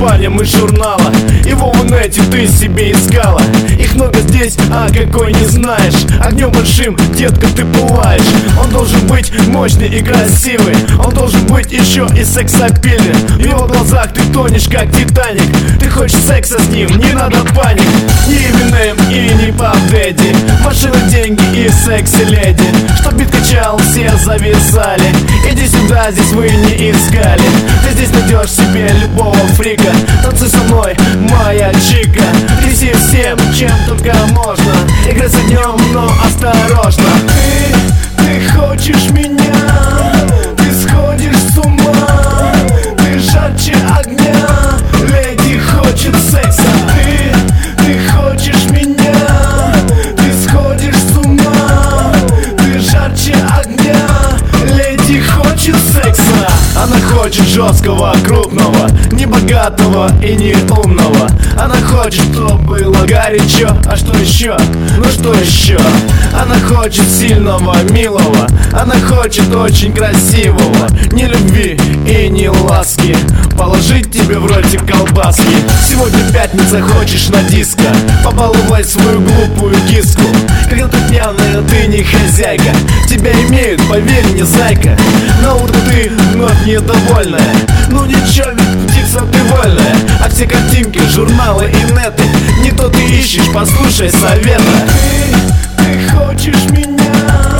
парнем из журнала. Его в инете ты себе искала. Их много здесь, а какой не знаешь. Огнем большим, детка, ты пылаешь. Он должен быть мощный и красивый. Он должен быть еще и сексапильный. В его глазах ты тонешь, как Титаник. Ты хочешь секса с ним, не надо паник. Не Eminem и не Puff Daddy. Машины, деньги и секси-леди. Чтоб бит качал, все зависали. Иди сюда, здесь вы не искали. Ты здесь найдешь себе любого фрика. Танцуй со мной, моя чика. Тряси всем, чем только можно. Играй с огнем, но осторожно. Ты хочешь меня, ты сходишь с ума. Ты жарче огня, леди хочет секса. Ты хочешь меня, ты сходишь с ума. Ты жарче огня, леди хочет секса. Она хочет жесткого, крупного, не богатого и не умного. Она хочет, чтобы было горячо. А что еще? Ну что еще? Она хочет сильного, милого. Она хочет очень красивого. Не любви и не ласки. Положить тебе в ротик колбаски. Сегодня пятница, хочешь на диско. Побаловать свою глупую киску. Когда ты пьяная, ты не хозяйка. Тебя имеют, поверь мне, зайка. На утро ты вновь недовольная. Ну ничего, ведь птица ты вольная. А все картинки, журналы и неты, не то ты ищешь, послушай совета. Ты хочешь меня,